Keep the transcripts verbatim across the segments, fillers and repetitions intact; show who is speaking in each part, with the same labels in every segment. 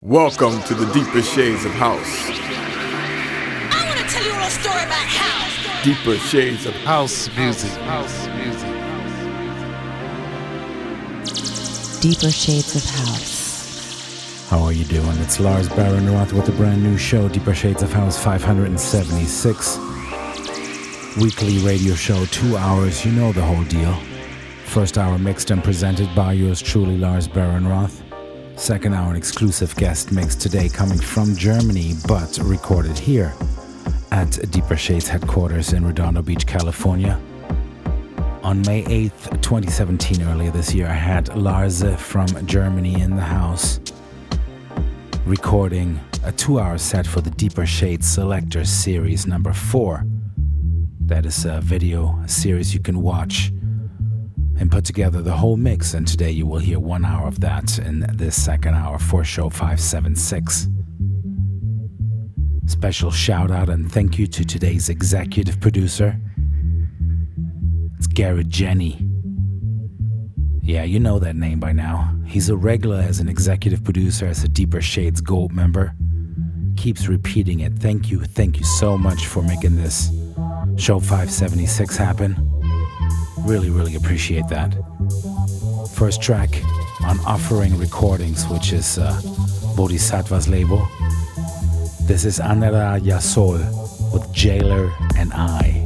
Speaker 1: Welcome to the Deeper Shades of House.
Speaker 2: I want to tell you a little story about house.
Speaker 1: Deeper Shades of
Speaker 3: House music. House music.
Speaker 4: Deeper Shades of House.
Speaker 5: How are you doing? It's Lars Barrenroth with a brand new show, Deeper Shades of House five seventy-six. Weekly radio show, two hours, you know the whole deal. First hour mixed and presented by yours truly, Lars Barrenroth. Second hour, an exclusive guest mix today coming from Germany, but recorded here at Deeper Shades headquarters in Redondo Beach, California. On May eighth, twenty seventeen, earlier this year, I had Lars from Germany in the house, recording a two-hour set for the Deeper Shades Selector Series number four. That is a video series you can watch and put together the whole mix, and today you will hear one hour of that in this second hour for show five seventy-six. Special shout out and thank you to today's executive producer. It's Garrett Jenny. Yeah, you know that name by now. He's a regular as an executive producer, as a Deeper Shades Gold member. Keeps repeating it. Thank you, thank you so much for making this show five seventy-six happen. Really, really appreciate that. First track on Offering Recordings, which is uh, Bodhisattva's label. This is Anara Yasol with Jailer and I.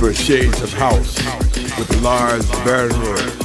Speaker 1: deeper shades of house with Lars Bernroyd.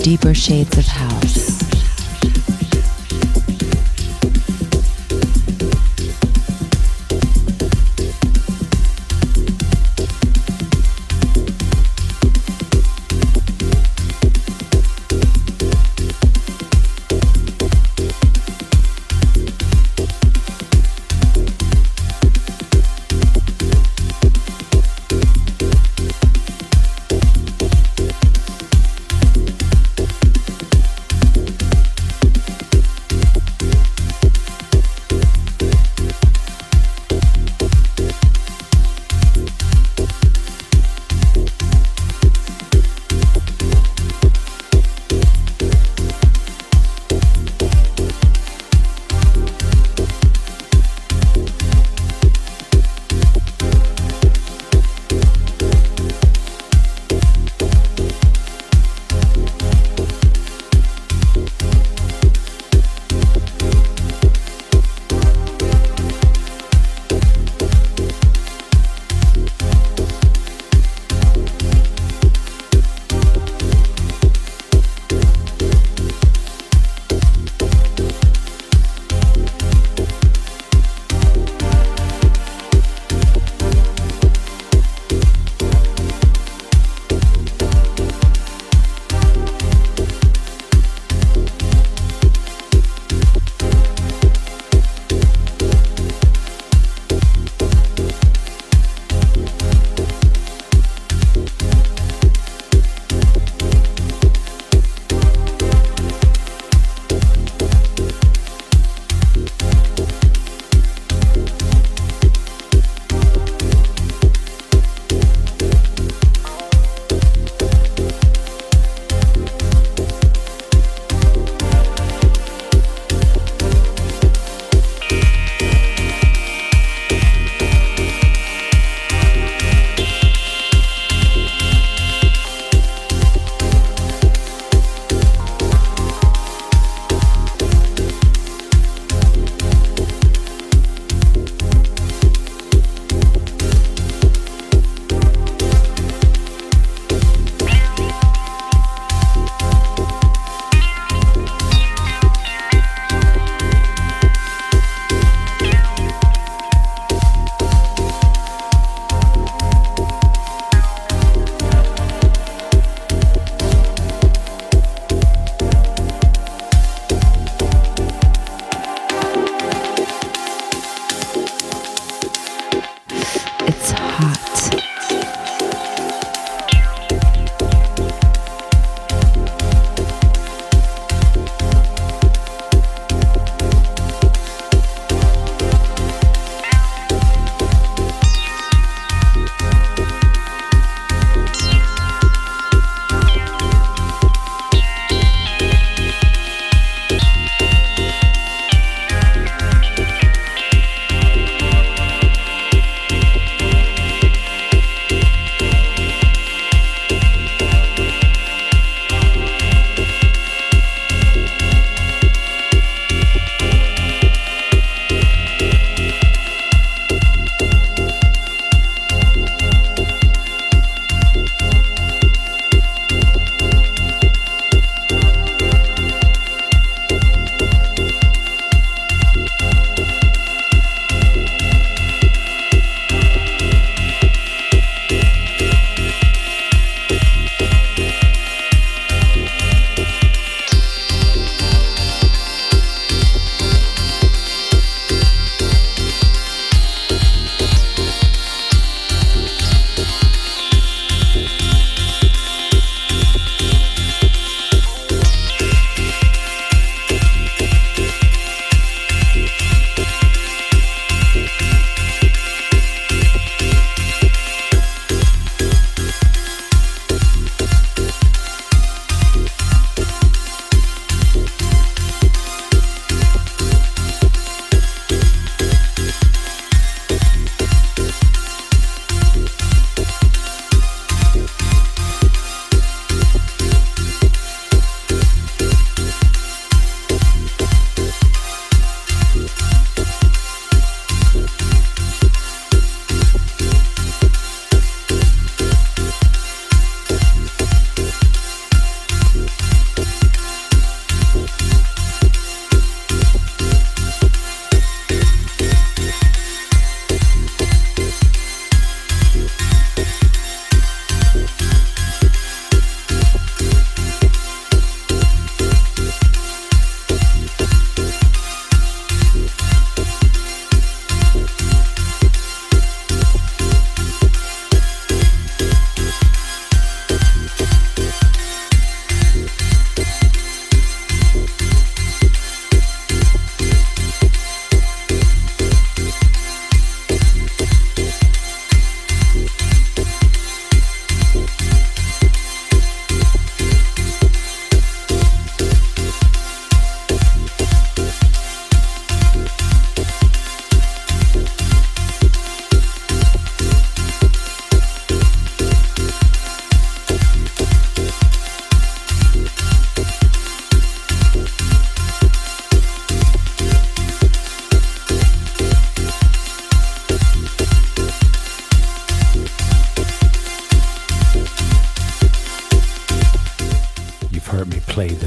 Speaker 4: Deeper shades of house.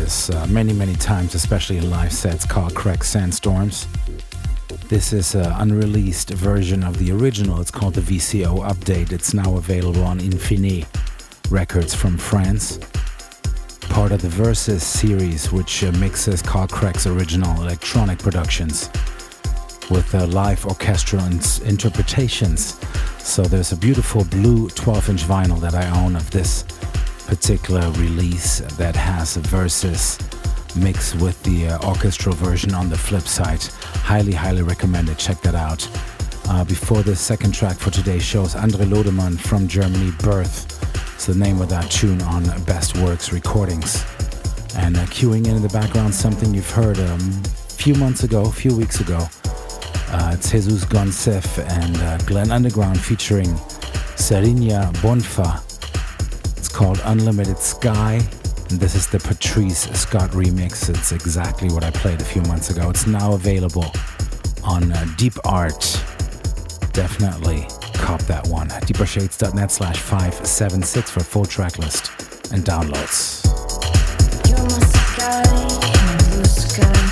Speaker 5: this uh, many, many times, especially in live sets, called Crack Sandstorms. This is an unreleased version of the original. It's called the V C O Update. It's now available on Infini Records from France. Part of the Versus series, which uh, mixes Carl Crack's original electronic productions with uh, live orchestral ins- interpretations. So there's a beautiful blue twelve inch vinyl that I own of this particular release that has a Versus mix with the uh, orchestral version on the flip side. Highly, highly recommended. Check that out. Uh, before the second track for today's show is Andre Lodemann from Germany, Birth. It's the name of that tune on Best Works Recordings. And uh, queuing in in the background something you've heard a um, few months ago, a few weeks ago. Uh, it's Jesus Gonsef and uh, Glenn Underground featuring Serinia Bonfa. It's called Unlimited Sky. And this is the Patrice Scott remix. It's exactly what I played a few months ago. It's now available on uh, Deep Art. Definitely cop that one. deepershades.net slash 576 for a full track list and downloads.
Speaker 6: You're my sky, blue sky,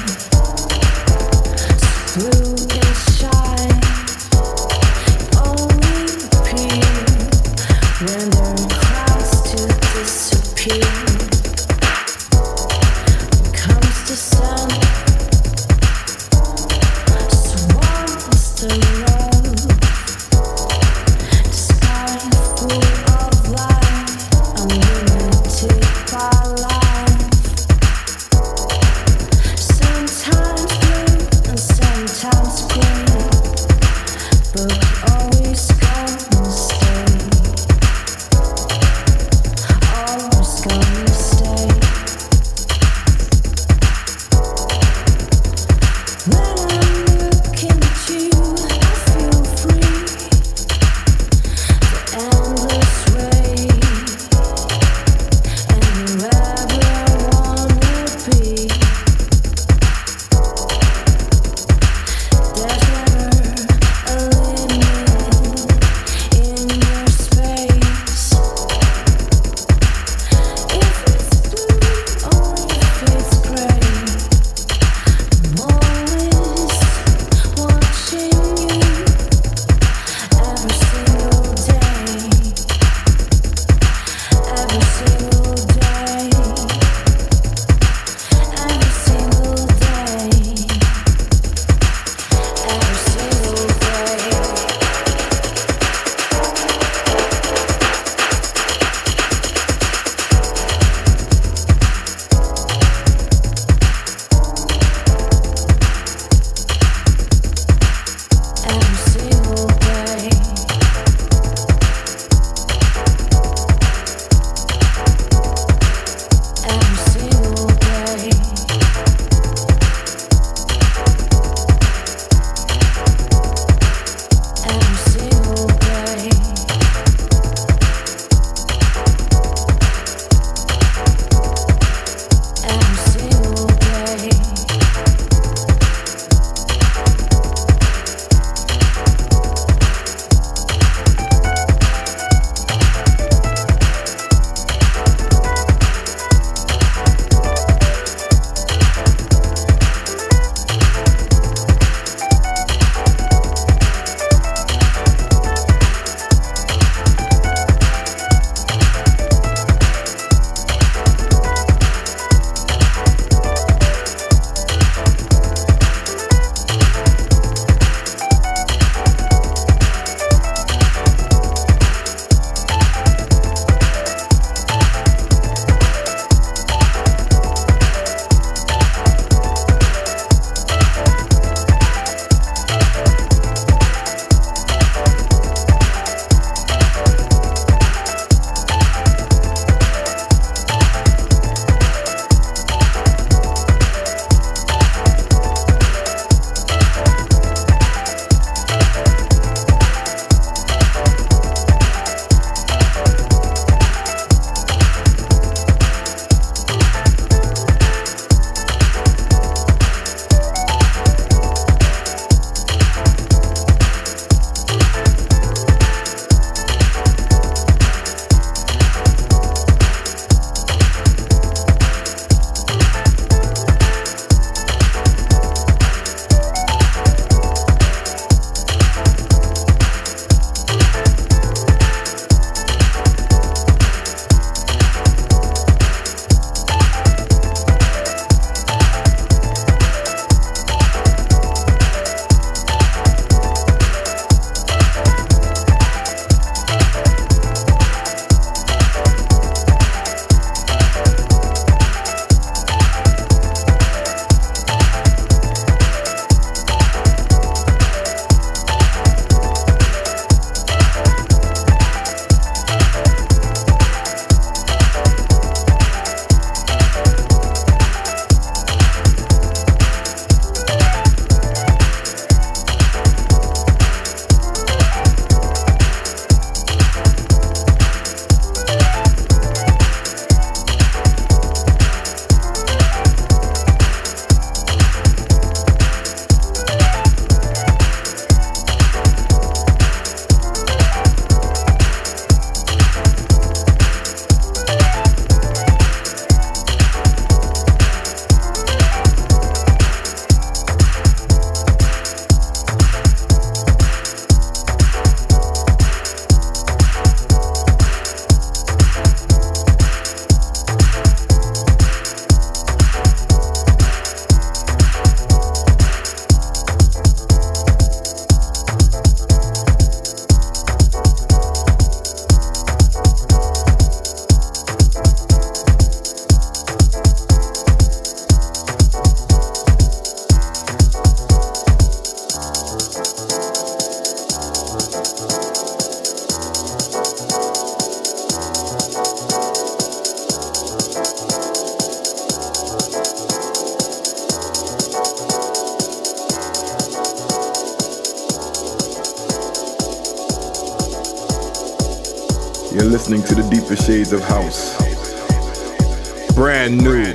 Speaker 6: blue and shy. Only appear when there are clouds to disappear. Comes the sun, swarms the love. The sky full of light, unlimited by.
Speaker 1: You're listening to the deeper shades of house. Brand new.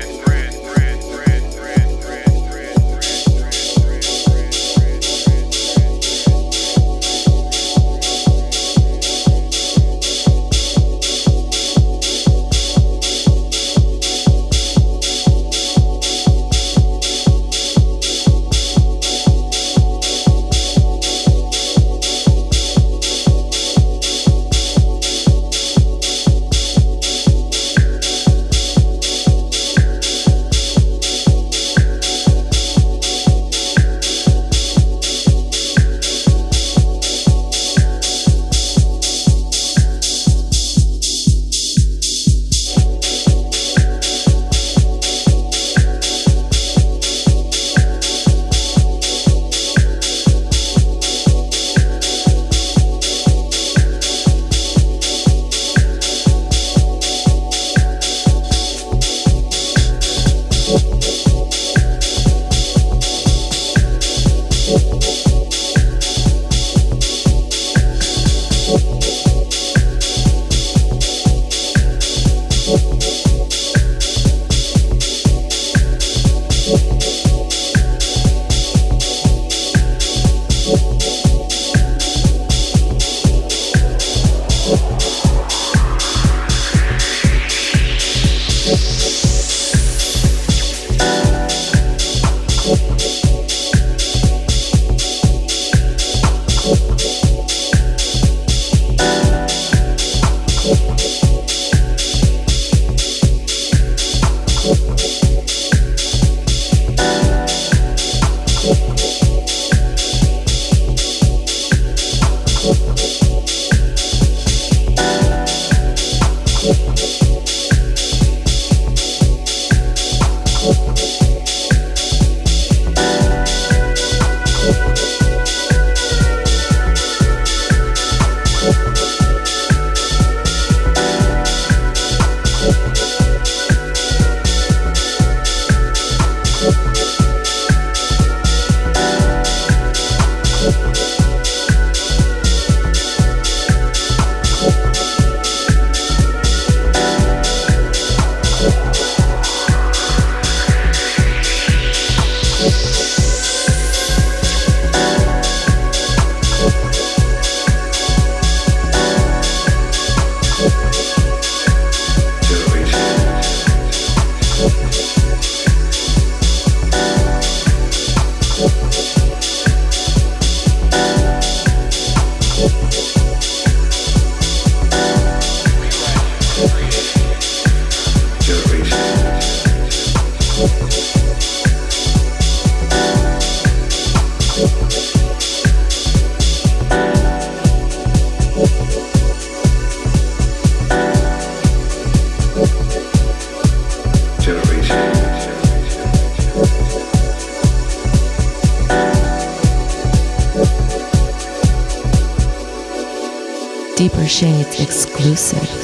Speaker 4: Deeper Shades exclusive.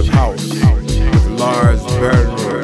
Speaker 1: house with a large bedroom.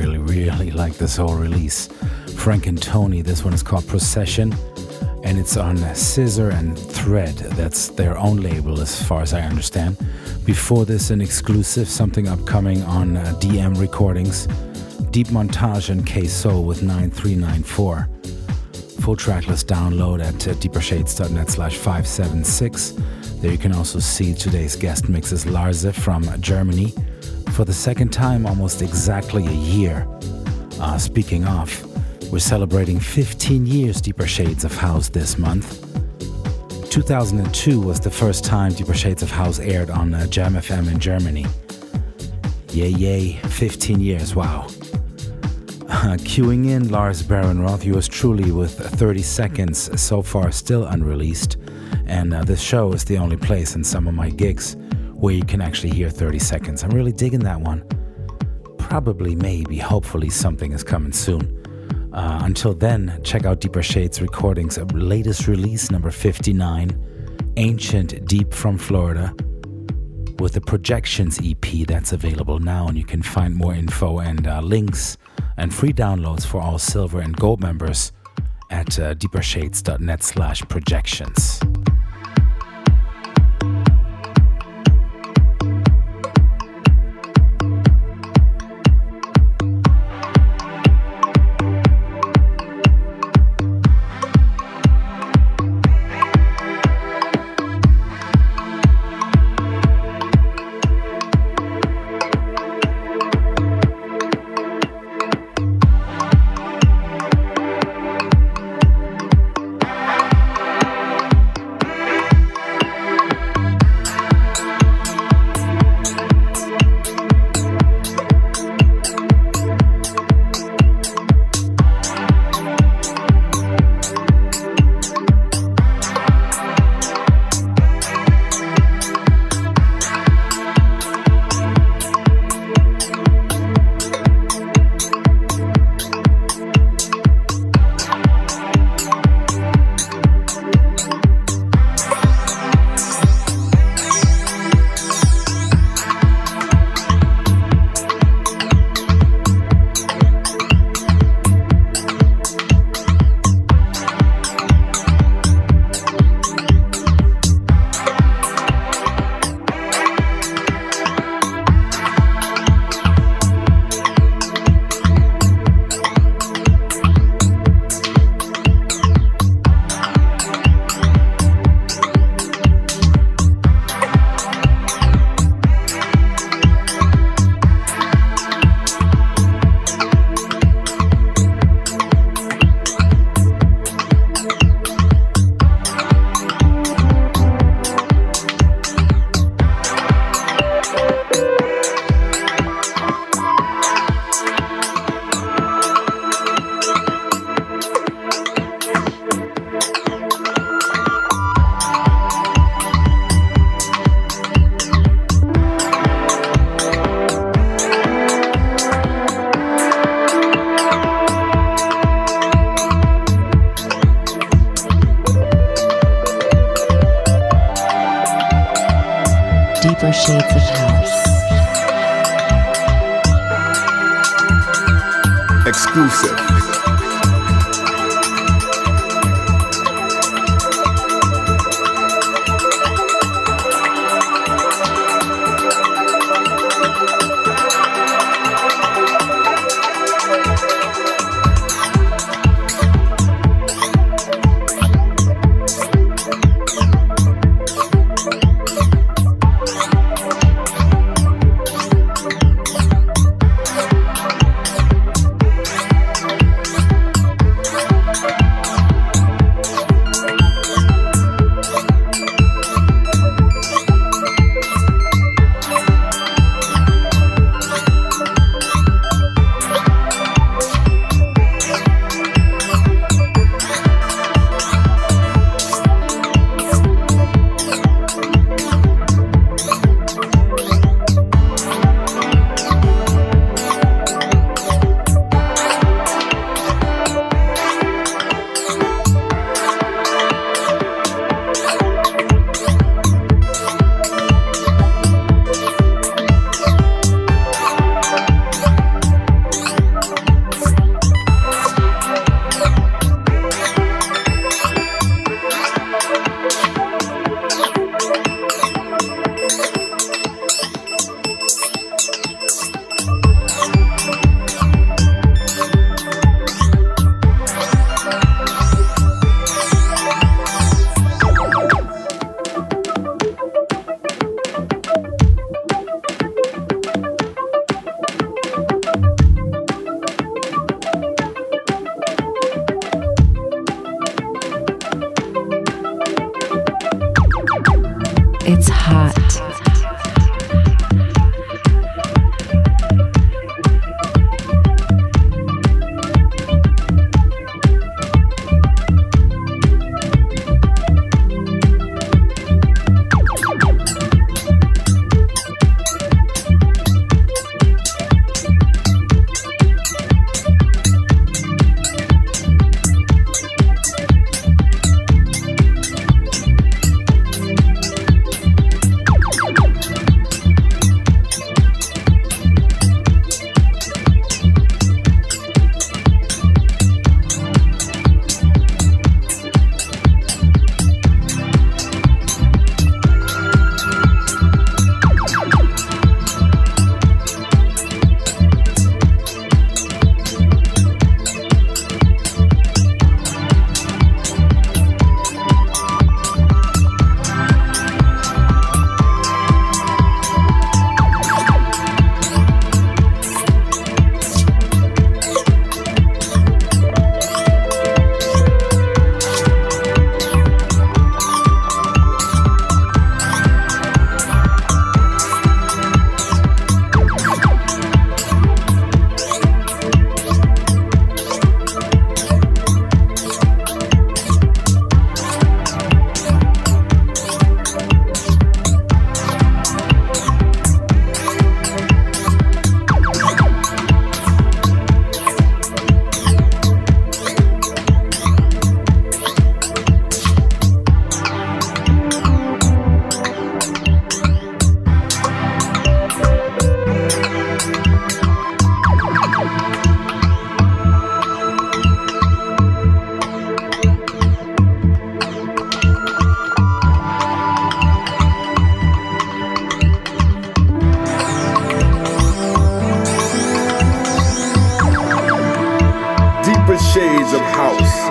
Speaker 5: really, really like this whole release. Frank and Tony, this one is called Procession, and it's on Scissor and Thread. That's their own label as far as I understand. Before this, an exclusive, something upcoming on uh, D M Recordings, Deep Montage and K-Soul with nine three nine four. Full track list download at uh, deepershades.net slash 576. There you can also see today's guest mixes, Larze from Germany. For the second time, almost exactly a year. Uh, speaking of, we're celebrating fifteen years Deeper Shades of House this month. two thousand two was the first time Deeper Shades of House aired on uh, Jam F M in Germany. Yay, yay, fifteen years, wow. Uh, queuing in Lars Baron-Roth, yours truly with thirty seconds, so far still unreleased. And uh, this show is the only place in some of my gigs where you can actually hear thirty seconds. I'm really digging that one. Probably, maybe, hopefully something is coming soon. Uh, until then, check out Deeper Shades Recordings' latest release, number fifty-nine, Ancient Deep from Florida, with the Projections E P that's available now, and you can find more info and uh, links and free downloads for all silver and gold members at uh, deepershades.net slash projections.
Speaker 4: Deeper Shades of House.
Speaker 1: Exclusive. of house.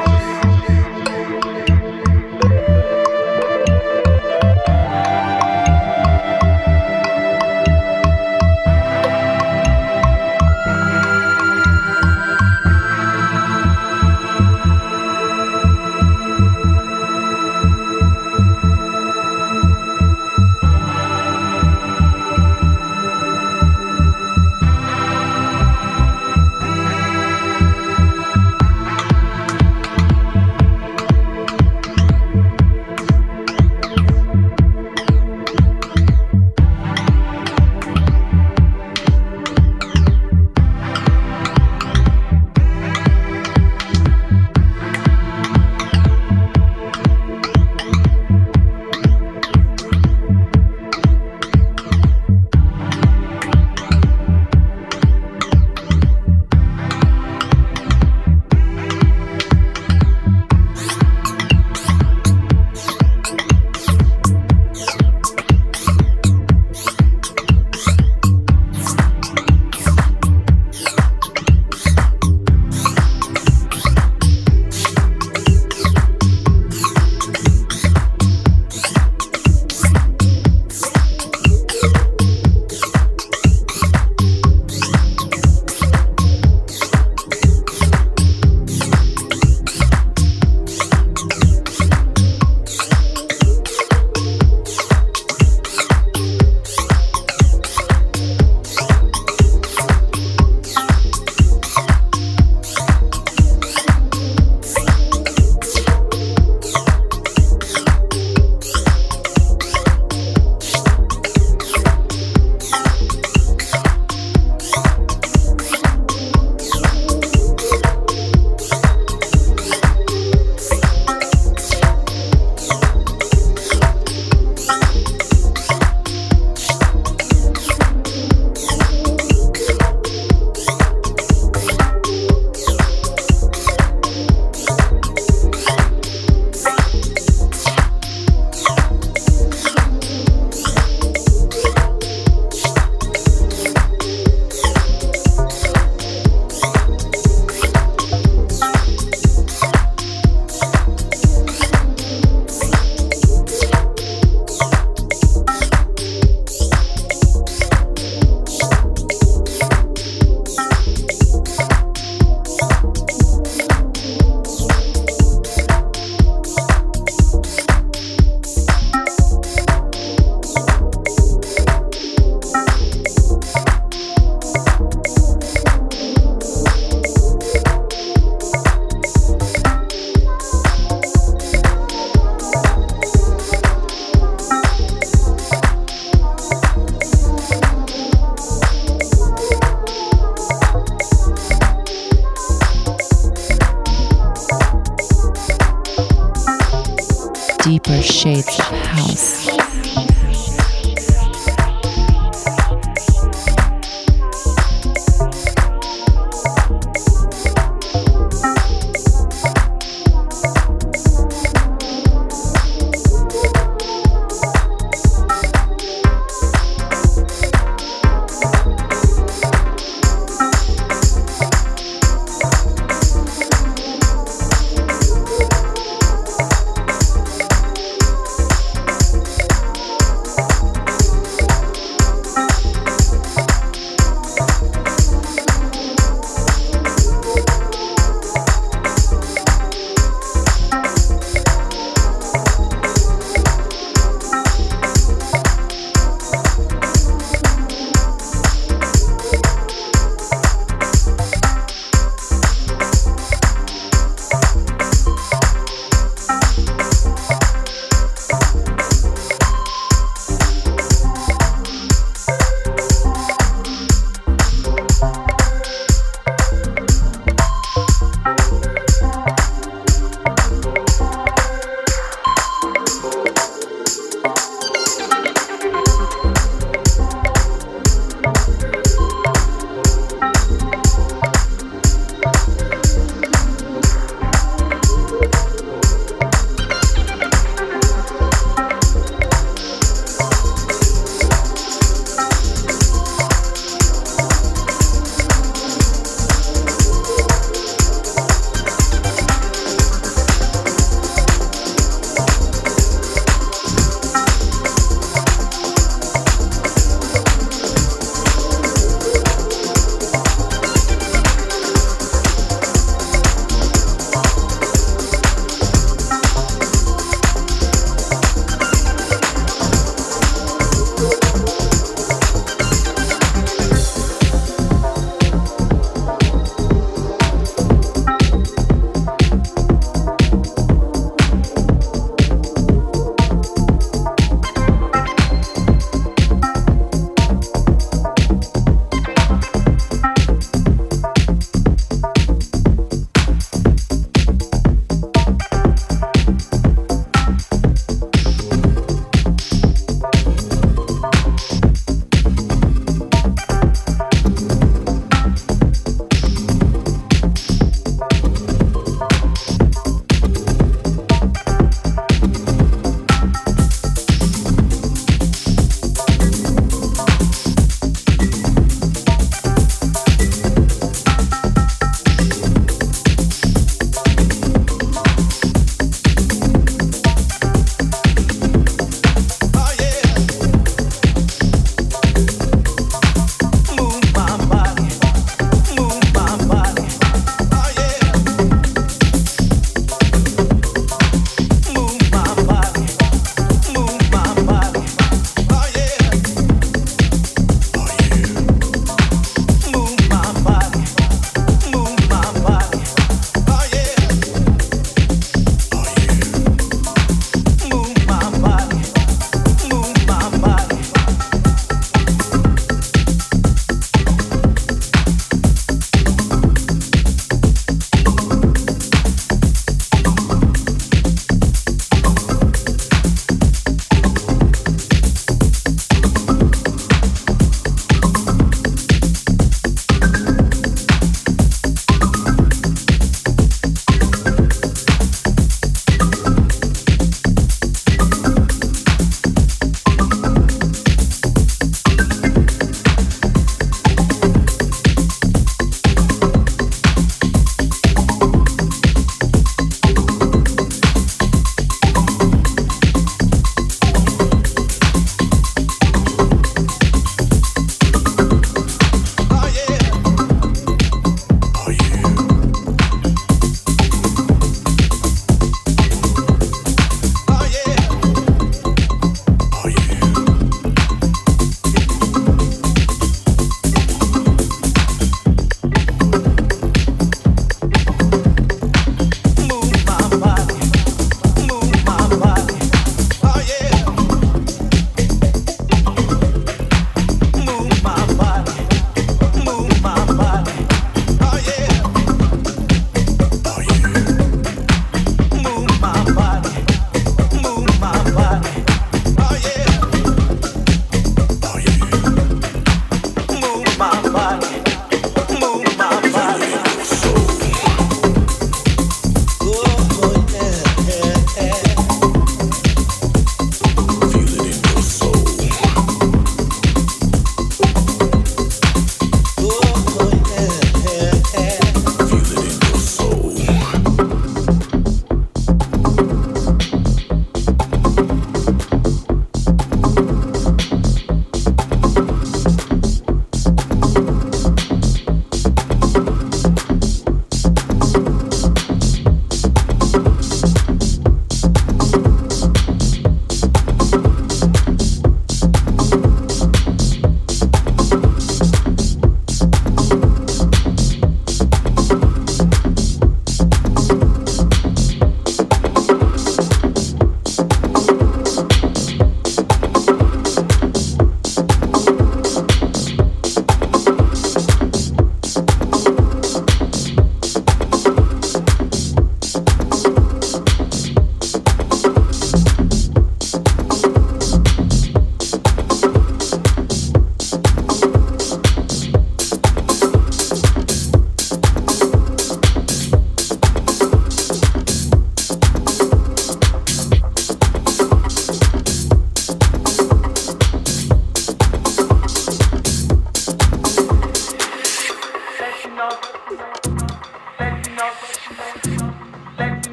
Speaker 4: Deeper shades of house.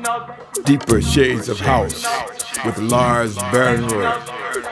Speaker 1: Deeper Shades of House with Lars Bernroyd.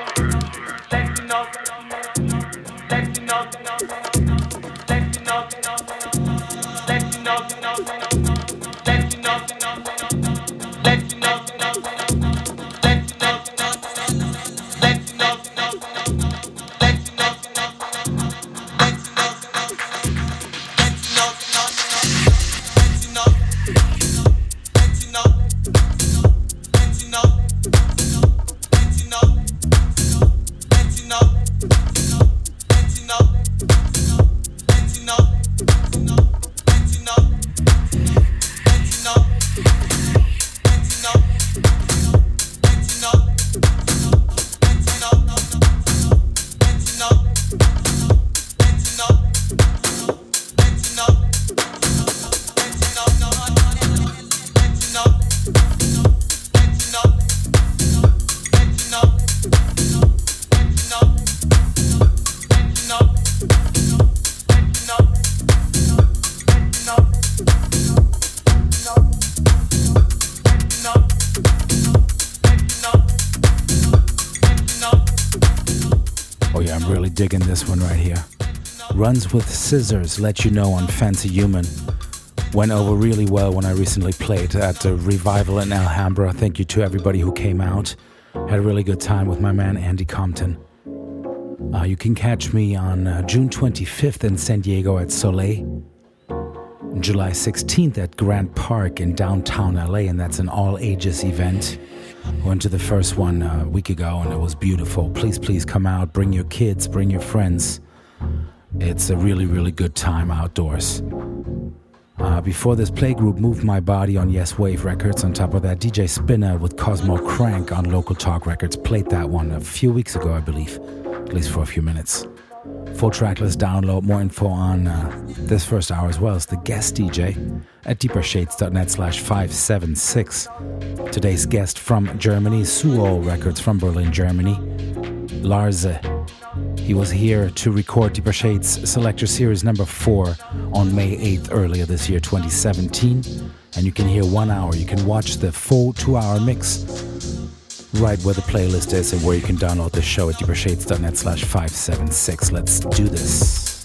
Speaker 5: Digging this one right here. Runs with Scissors, Let You Know on Fancy Human. Went over really well when I recently played at the Revival in Alhambra. Thank you to everybody who came out. Had a really good time with my man Andy Compton. Uh, you can catch me on uh, June twenty-fifth in San Diego at Soleil. July sixteenth at Grant Park in downtown L A, and that's an all-ages event. Went to the first one a week ago and it was beautiful. Please, please come out. Bring your kids, bring your friends. It's a really, really good time outdoors. Uh, before this, Playgroup Moved My Body on Yes Wave Records. On top of that, D J Spinner with Cosmo Crank on Local Talk Records. Played that one a few weeks ago, I believe. At least for a few minutes. Full tracklist download. More info on uh, this first hour as well as the guest D J at deepershades.net slash 576. Today's guest from Germany, Suol Records from Berlin, Germany. Larze. He was here to record Deeper Shades Selector Series number four on May eighth earlier this year, twenty seventeen. And you can hear one hour. You can watch the full two-hour mix right where the playlist is and where you can download the show at deepershades.net slash 576. Let's do this.